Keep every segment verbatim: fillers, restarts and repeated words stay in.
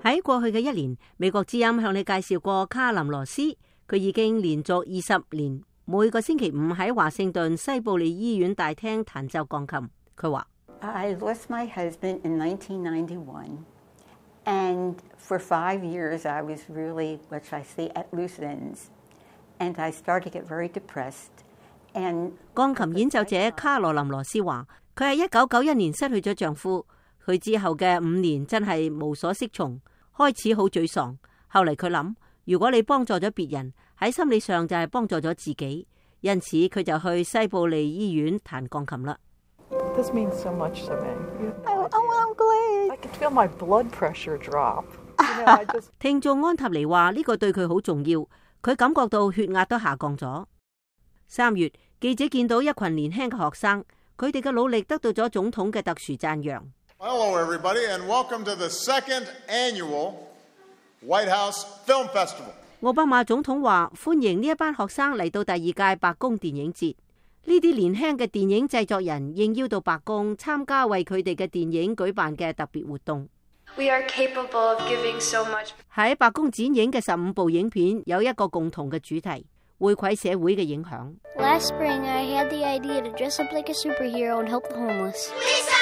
喺過去嘅一年，美國之音向你介紹過卡林羅斯，佢已經連續二十年每個星期五喺華盛頓西布利醫院大廳彈奏鋼琴。佢話 ：I lost my husband in nineteen ninety-one, and for five years I was really, what should I say, at loose ends, and I started to get very depressed. And 鋼琴演奏者卡羅琳羅斯話：佢喺一九九一年失去咗丈夫，佢之後嘅五年真係無所適從，開始好沮喪。後嚟佢諗，如果你幫助咗別人，喺心理上就係幫助咗自己，因此佢就去西布利醫院彈鋼琴啦。 This means so much to me. Oh, oh, I'm glad. I can feel my blood pressure drop. You know, I just... 聽眾安塔尼話呢個對佢好重要，佢感覺到血壓都下降咗。三月，記者見到一群年輕嘅學生，佢哋嘅努力得到咗總統嘅特殊讚揚。 Hello, everybody, and welcome to the second annual White House Film Festival. 奧巴馬總統話：歡迎呢一班學生嚟到第二屆白宮電影節。呢啲年輕嘅電影製作人應邀到白宮參加為佢哋嘅電影舉辦嘅特別活動。 We are capable of giving so much. 喺白宮展映嘅十五部影片有一個共同嘅主題：回饋社會嘅影響。 Last spring, I had the idea to dress up like a superhero and help the homeless.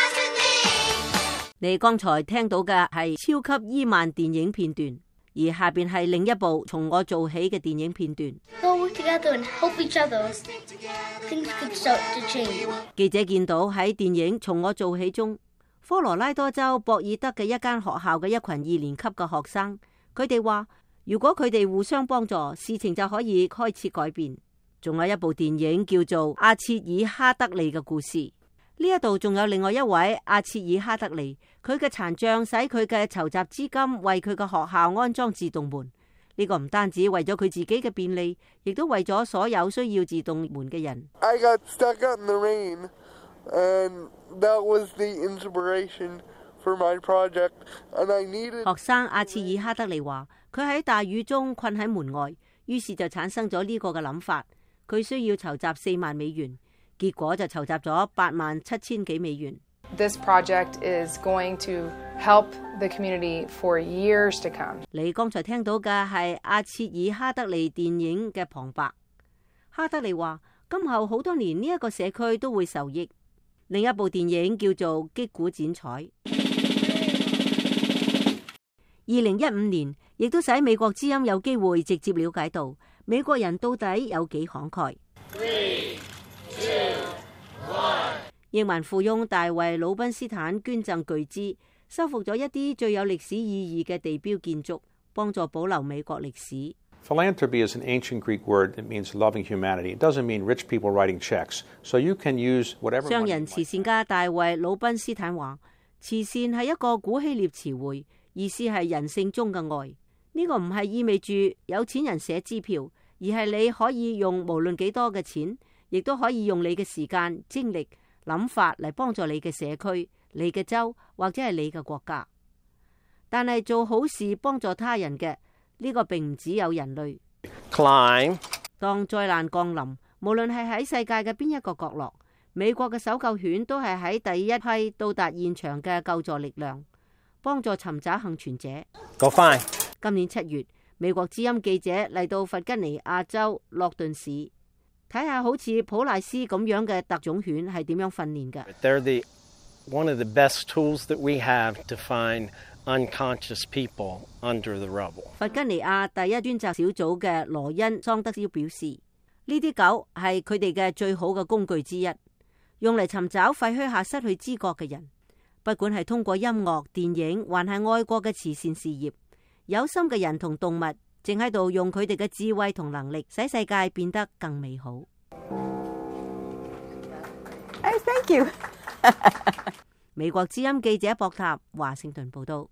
你剛才聽到嘅係超級伊曼電影片段，而下邊係另一部從我做起嘅電影片段。 We'll work together and help each other. Things could start to change. 記者見到喺電影從我做起中，科羅拉多州博爾德嘅一間學校嘅一群二年級嘅學生，佢哋話如果佢哋互相幫助，事情就可以開始改變。仲有一部電影叫做阿切爾哈德利嘅故事。呢一度仲有另外一位阿切爾哈德利，佢嘅殘障使佢嘅籌集資金為佢嘅學校安裝自動門。呢、這個唔單止為咗佢自己嘅便利，亦都為咗所有需要自動門嘅人。 I got stuck out in the rain, and that was the inspiration for my project, and I needed... 學生阿切爾哈德利話：佢喺大雨中困喺門外，於是就產生咗呢個嘅諗法。佢需要籌集四萬美元。結果就籌集咗八萬七千幾美元。 This project is going to help the community for years to come. 你剛才聽到嘅係阿切爾哈德利電影嘅旁白。哈德利話：今後好多年呢一個社區都會受益。另一部電影叫做《擊鼓剪彩》。二零一五年亦都使美國之音有機會直接了解到美國人到底有幾慷慨。億萬富翁大衛魯賓斯坦捐贈巨資，修復咗一啲最有歷史意義嘅地標建築，幫助保留美國歷史。 Philanthropy is an ancient Greek word that means loving humanity. It doesn't mean rich people writing checks. So you can use whatever. 商人慈善家大衛魯賓斯坦話：慈善係一個古希臘詞彙，意思係人性中嘅愛。呢、這個唔係意味住有錢人寫支票，而係你可以用無論幾多嘅錢，亦都可以用你嘅時間、精力、諗法嚟幫助你嘅社區、你嘅州或者係你嘅國家。但係做好事幫助他人嘅呢、這個並唔只有人類。 Climb. 當災難降臨，無論係喺世界嘅邊一個角落，美國嘅搜救犬都係喺第一批到達現場嘅救助力量，幫助尋找幸存者。 Go find. 今年七月，美國之音記者嚟到弗吉尼亞州洛頓市，睇下好似普賴斯咁樣嘅特種犬係點樣訓練嘅。 They're the one of the best tools that we have to find unconscious people under the rubble. 弗吉尼亞第一專責小組嘅羅恩桑德斯表示，呢啲狗係佢哋嘅最好嘅工具之一，用嚟尋找廢墟下失去知覺嘅人。不管係通過音樂、電影，還係愛國嘅慈善事業，有心嘅人同動物正喺度用佢哋嘅智慧同能力，使世界變得更美好。 Oh, thank you. 美國之音記者博塔華盛頓報道。